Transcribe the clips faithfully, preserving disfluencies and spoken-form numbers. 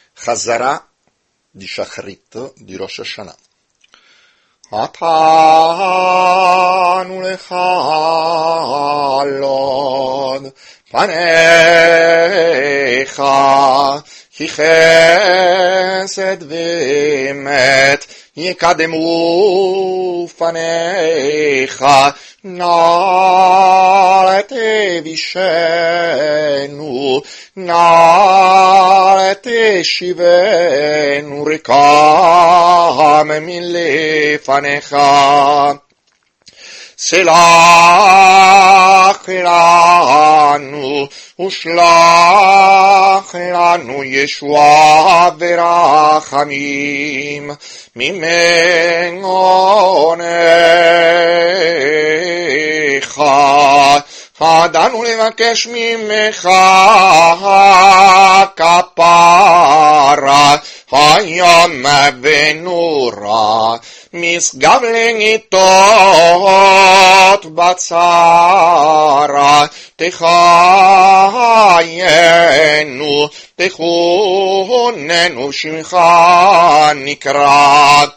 Chazara di Shachrit di Rosh Hashanah. Atanu lecha lod panecha ki chesed v'emet yekademu fanecha na'alete vishenu na'alete shivenu rikam min lefanecha Selach lanu, ushlach lanu Yeshua verachamim, mimengonecha. Adanu levakesh mimecha kapara, hayam venura. משגב לניטות בצרה, תחיינו, תכוננו, שמך נקרא.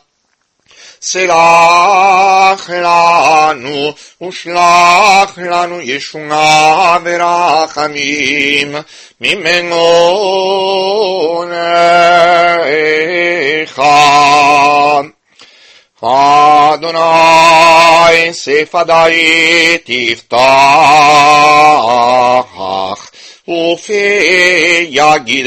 סלח לנו ושלח לנו ישועה ורחמים ממנו נכה. Adonai sefadai tiftach ufi yagid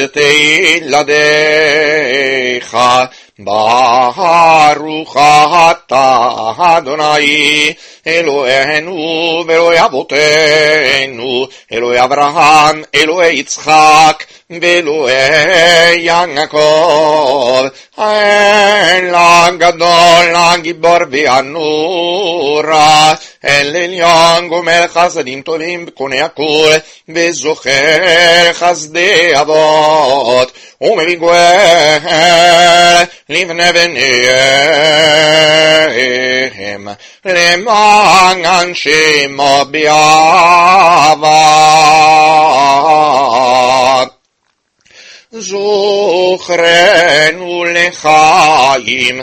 teiladecha baruch atah Adonai Eloheinu ve'Eloi avotenu Eloi Avraham Eloi Yitzchak ve'Eloi Yaakov El הגדול, הגיבור והנורא, אל עליון גומל חסדים טובים וקונה הכל, וזוכר חסדי אבות, ומביא גואל לבני בניהם, למען שמו באהבה. זוכרנו לחיים,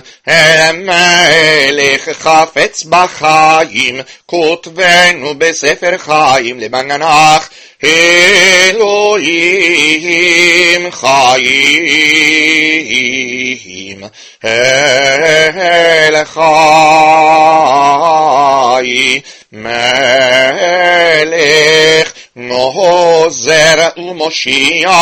המלך חפץ בחיים, כותבנו בספר חיים למנח, אלוהים חיים, אל חי, מלך נוזר ומושיע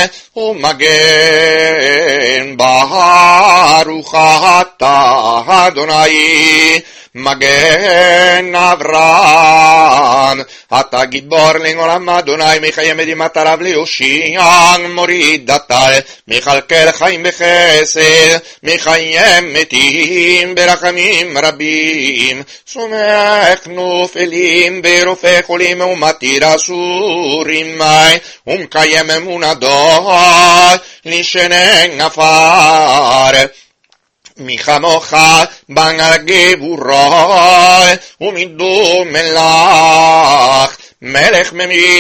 ומגן ברוך אתה אדוני מגן אברהם אתה גיבור לעולם אדוני מחיים מדימת ערב ליושיע מוריד הטל מכלכל חיים בחסד מחיים מתים ברחמים רבים סומך נופלים ברופא חולים ומתיר אסורים ומקיים אמונתו לשנן עפר מחמוך בנגל גבורה ומידו מלך מלך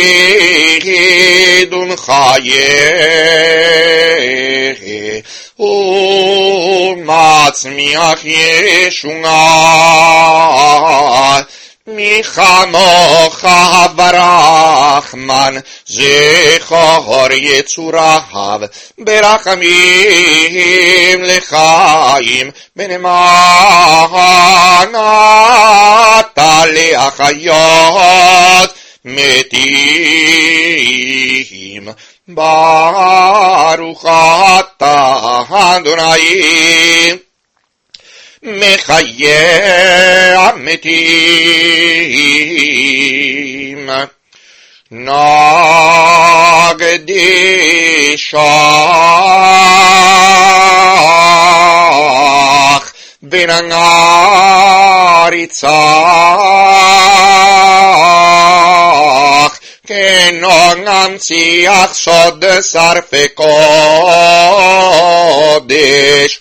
ממית ומחיה ומצמיח ישועה מחמוך ברחמן זכור יצוריו ברחמים לחיים בנאמן אתה להחיות מתים ברוך אתה אדוני מחיי המתים נקדישך ונעריצך כננציח סוד שרפי קודש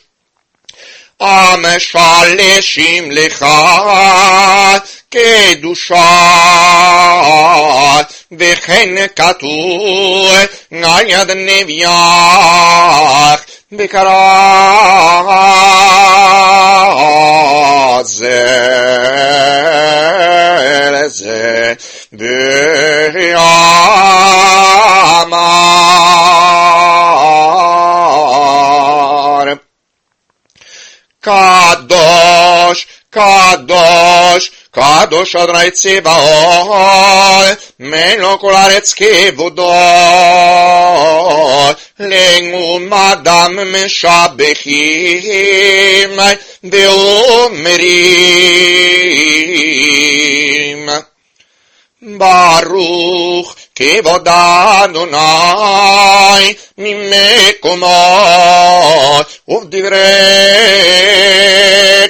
המשלשים לך קדושה וכן כתוב על יד נביאך בקרא זה לזה ואמר קדוש קדוש קדוש אדוני צבאות מלך כל הארץ כבודו לעומדם משבחים ואומרים ברוך כבוד אדוני ממקומו ובדברי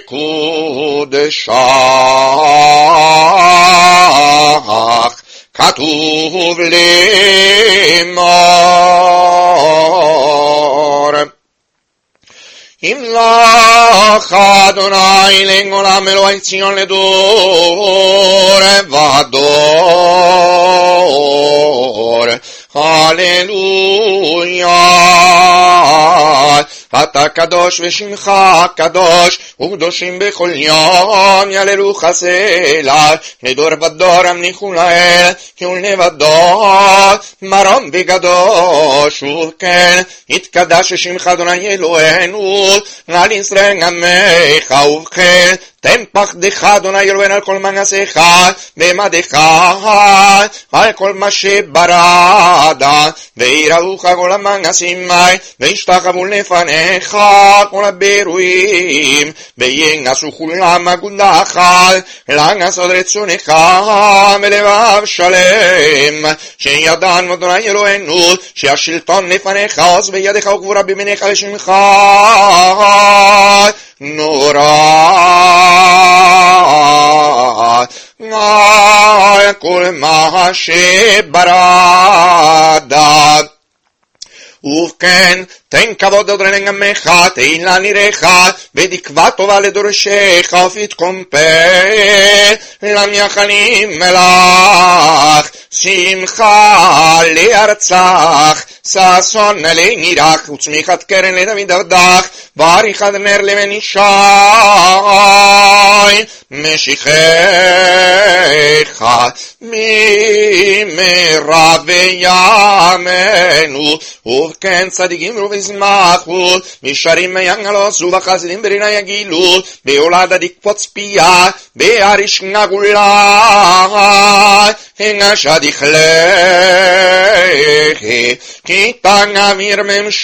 קודשך כתוב לאמור ימלוך אדוני לעולם אלוהי ציון לדור ודור הללויה אתה קדוש ושמך קדוש וקדושים בכל יום יללוך סלה לדור ודור המליכו לאל כי הוא לבדו מרום וקדוש וכן יתקדש שמך אדוני אלוהינו על ישראל עמך ובכן תן פחדך אדוני אלוהינו על כל מעשיך במדך על כל מה שבראת ויראוך כל המעשים וישתחוו לפניך כל הבירואים וינגסו כולם אגודך לעשות רצונך בלבב שלם שידענו אדוני אלוהינו שהשלטון לפניך עוז בידיך וגבורה בימינך לשמך נורא כל מה שבראת ובכן תן כבוד אדוני לעמך תהילה נראך ותקווה טובה לדורשך ופתקום פה למייחלים לך שמחה לארצך ששון לנירך וצמיחת קרן לדוד עבדך ועריכת נר לבן ישי משיחך ממרב ויאמנו ובכן צדיקים ובזמחו משרים ינגלוסו וחסידים ברינה יגילו בהולדה דקפוץ פיה בהריש נגולה הנגשה דכלך כי תנעביר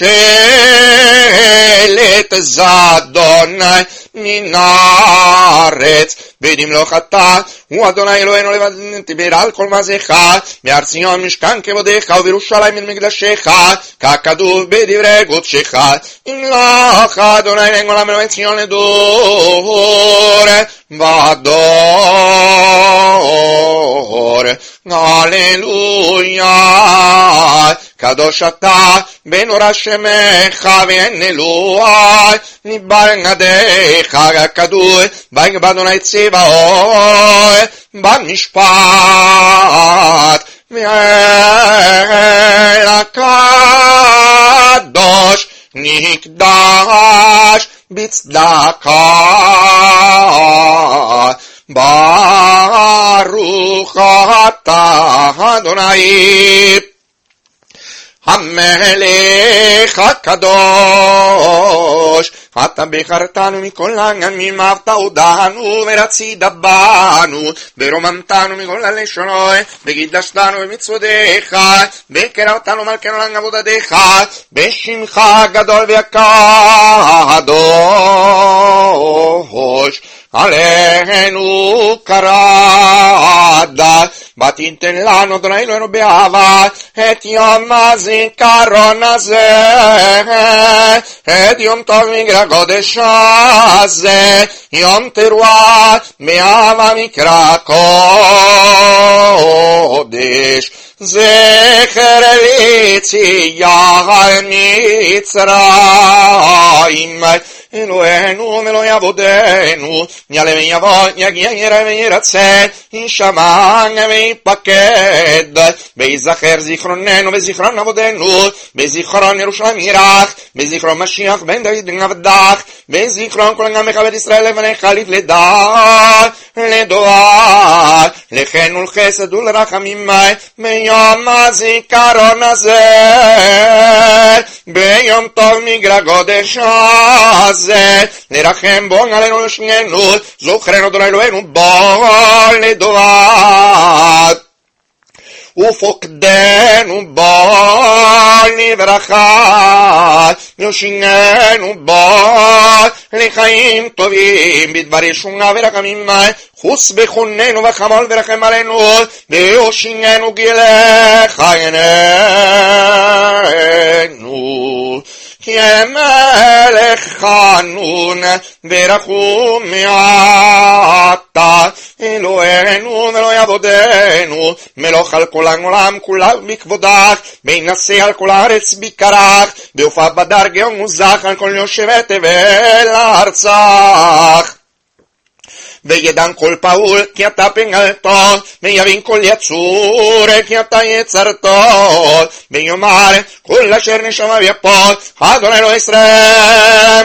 ממשלת זדון מן הארץ ותמלוך אתה הוא אדוני אלוהינו לבד תדבר על כל מעשיך בהר ציון משכן כבודך ובירושלים את מקדשך ככתוב בדברי קודשך ימלוך אדוני לעולם אלוהי ציון לדור ודור הללויה קדוש אתה בנורא שמך ואין אלוהי נברגדך ככתוב באדוני צבאות במשפט ואל הקדוש נקדש בצדקה ברוך אתה אדוני המלך הקדוש אתה בחרתנו מכל העמים אהבת הודענו ורצית בנו ורוממתנו מכל הלשונות וקידשתנו במצוותיך וקרבתנו מלכנו לעבודתך בשמך הגדול והקדוש עלינו קראת ותיתן לנו אדוני אלוהינו באהבה את יום הזיכרון הזה את יום טוב מקרא קודש הזה יום תרועה מאהבה מקרא קודש זכר ליציאה מצרים אלוהינו ואלוהי אבותינו, יעלה ויבוא, יגיע יראה וירצה, יישמע ויפקד, ויזכר זיכרוננו וזיכרון אבותינו, בזיכרון ירושלים ירח, בזיכרון משיח בן דוד בן עבדך, בזיכרון כל עמך בית ישראל לפניך לפלדה, לדואר, לכן ולחסד ולרחמים ביום הזיכרון הזה, ביום טוב מגרגודש הזה, לרחם בו עלינו לשנינו, זוכרנו אדוני אלוהינו בו לדואר. ופוקדנו בו לברכה, יושיננו בו לחיים טובים, בדבר ישועה ורחמים, חוס בחוננו וחמול ורחם עלינו, ויושיננו גילי חיינו. כי המלך חנון ורחום מעתה, אלוהינו ואלוהי אבותינו, מלוך על כל העולם כולו בכבודך, וינשא על כל הארץ ביקרך, והופע בדר גאון מוזך על כל יושבי תבל ארצך. וידן כל פעול כי אתה פנגלתו, ויבין כל יצור כי אתה יצרתו, ויאמר כל אשר נשמה ויפול, אדוני אלוהי ישראל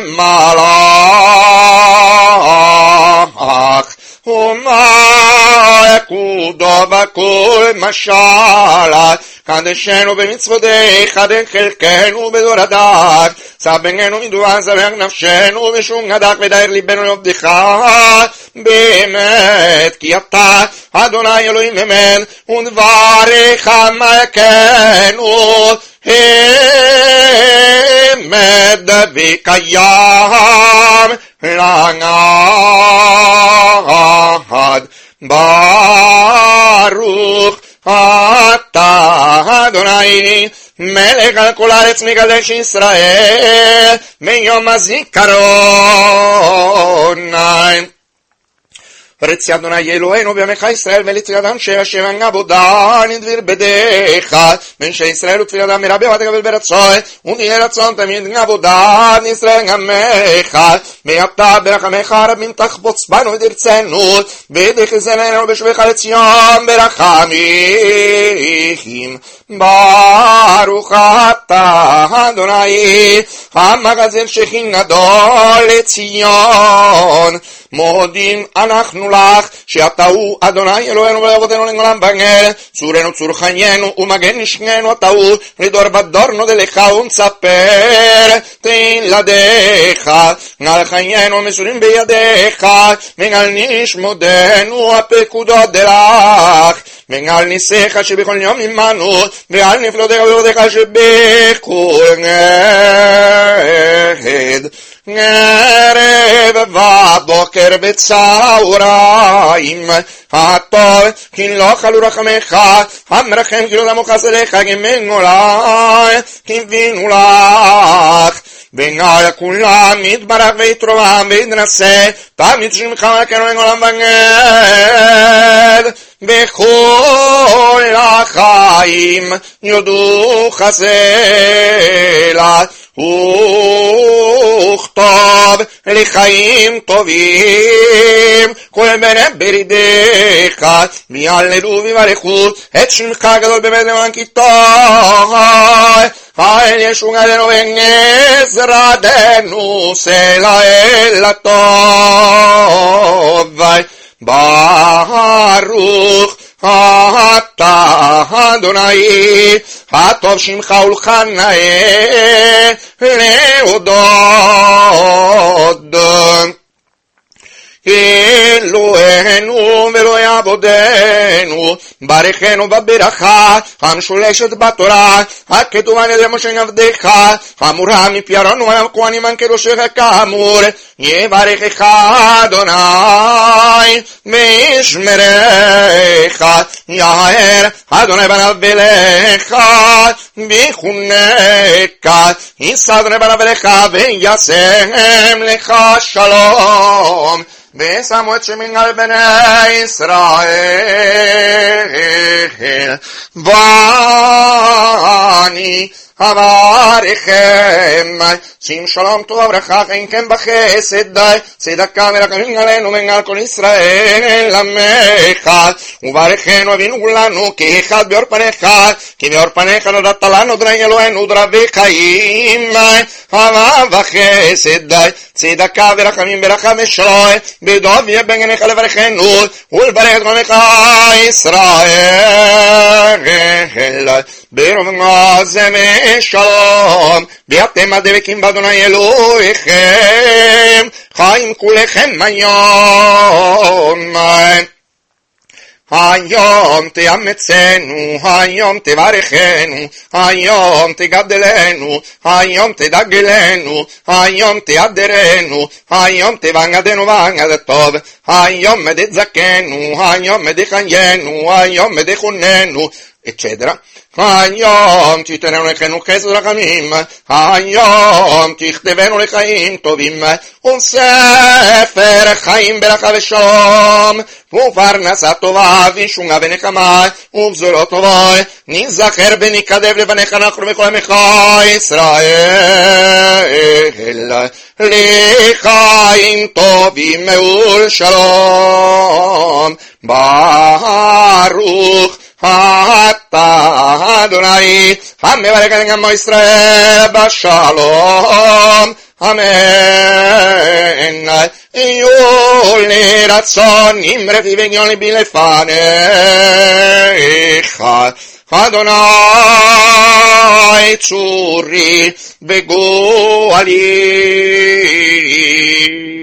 מלך, ומה יקודו בכל משלה, קדשנו במצוותיך דחלקנו בדור הדק, סבננו מדוע סבך נפשנו ושום הדק ודאר ליבנו לעבדך באמת, כי אתה אדוני אלוהים אמן, ודבריך מלכנו אמת וקיים לעד. ברוך אתה אדוני מלך על כל הארץ מקדש ישראל מיום הזיכרון. רצי אדוני אלוהינו בימיך ישראל ולצייתם שהשם עבודה נדביר בדך בין שישראל ותפילתם מרבה ותקבל ברצוי ותהיה רצון תמיד עבודה ישראל עמך ואתה ברחמך רבים תחפוץ בנו ותרצנו ותחזננו בשובך לציון ברחמים. ברוך אתה אדוני המגזר שכינתו לציון. מודים אנחנו לך שאתה הוא אדוני אלוהינו ואבותינו לעולם ועד, צורנו צור חיינו ומגן נשכנו אתה הוא לדור בדור נודה לך ונספר תהילתך. על חיינו מסורים בידיך ועל נשמותינו הפקודות דרך, ועל ניסיך שבכל יום עמנו ועל נפלותיך ועבודך שבכל עד. ערב ובוקר בצהריים הטוב כי לא חלו רחמך המרחם כי לא למוך עשליך גמנו לך כבינו לך. ונעל כולם יתברך ויתרומם ויתנשא תמיד שמך וכנו עולם ועד. בכל החיים יודו חסלה וכתוב לחיים טובים כל בני ברידך ויעללו ויברכו את שמך הגדול באמת למען כי טוב. האל ישוע אלינו ונעזרתנו סלע אל הטוב. ברוך אתה אדוני הטוב שמך ולחנאה להודות. אלוהינו ואלוהי אבותינו ברכנו בברכה המשולשת בתורה הכתובה על ידי משה עבדך אמורה מפי אהרון והכהנים הקדושיך כאמור. יברכך אדוני וישמרך, יאר אדוני בניו אליך ויחונך, יישא אדוני בניו אליך וישם לך שלום. ושמו את שמי על בני ישראל. ואני אברכם, שים שלום טוב וברכה חינכם בחסד, צדקה ורחמים עלינו ועל כל ישראל עמך, וברכנו אבינו לנו כי אחד באור פניך, כי באור פניך נודעת לנו אדוני אלוהינו דרבי חיים, אהבה וחסד, צדקה ורחמים ברכה ושלום, בדוב יהיה בעיניך לברכנו ולברך את כל עמך ישראל, ברוב עוז ושלום, ואתם הדבקים באדוני אלוהיכם, חיים כולכם היום. היום תאמצנו, היום תברכנו, היום תגדלנו, היום תדגלנו, היום תאדרנו, היום תבנגדנו בנגד טוב, היום תזכנו, היום תחיינו, היום תכוננו, אטסטרה. היום תיתננו לכנו חסד ורחמים, היום תכתבנו לחיים טובים, וספר חיים ברכה ושלום, ופרנסה טובה וישועה ונחמה, ובשורות טובות, נזכר ונקדב לבניך אנחנו בכל עמך ישראל, לחיים טובים ולשלום, ברוך אתה אדוני המברך את עמו ישראל בשלום, אמן. יהיו לי רצון נמרתי וגיון ליבי לפניך, אדוני צורי וגואלי.